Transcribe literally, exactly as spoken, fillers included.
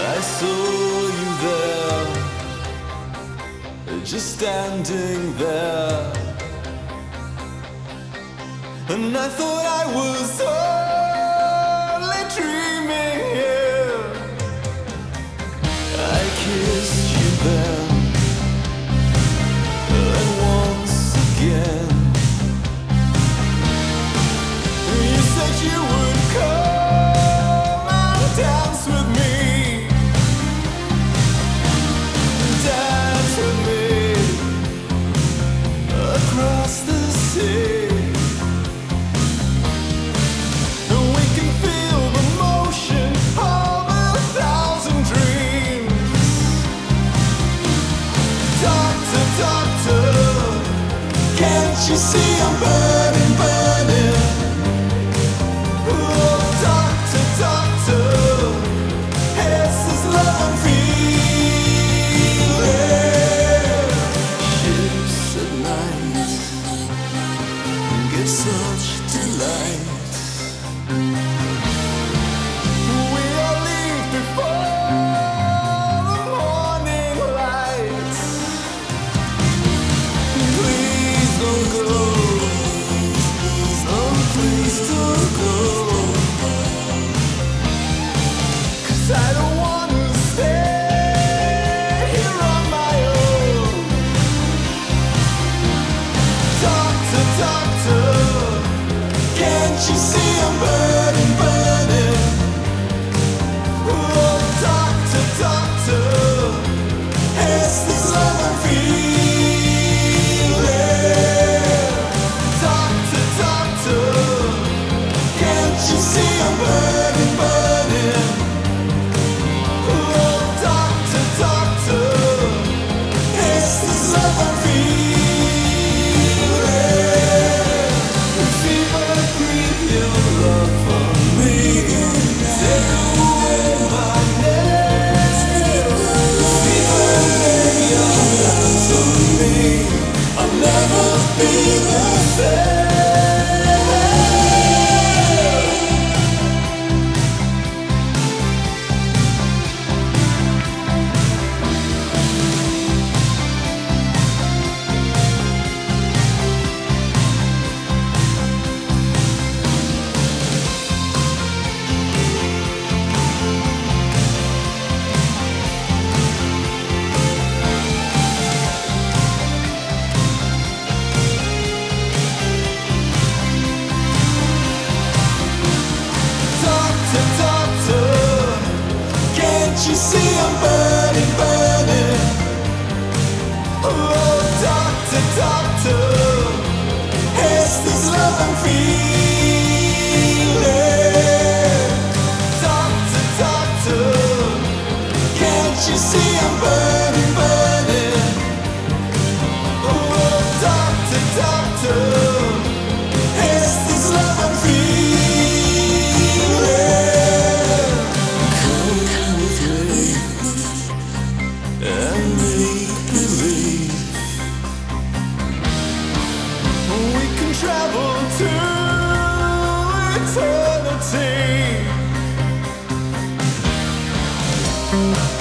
I saw you there, just standing there, and I thought I was only dreaming here. I kissed you then, and once again you said you would come and dance with me, dance with me across the sea. We can feel the motion of a thousand dreams. Doctor, doctor, can't you see I'm burning, burning? Oh, doctor, doctor, this is love I'm feeling. Ships at night give such delight. We all leave before the morning light. Please don't go. Oh, please don't go. 'Cause I don't wanna stay here on my own. Doctor, doctor, can't you see I'm burning, burning? Oh, doctor, doctor, is this love I'm feeling? Doctor, doctor, can't you see I'm burning, burning? Oh, doctor, doctor, is this love I'm feeling? Fever, breathe your love for me. Take away my name. Fever, lay your hands on me. I'll never be the same. Doctor, doctor, can't you see I'm burning, burning? Oh, doctor, doctor, is this love I'm feeling? Doctor, doctor, can't you see I'm burning, burning? Oh, doctor, doctor, is this love I'm feeling? Come with me and make believe we can travel to eternity.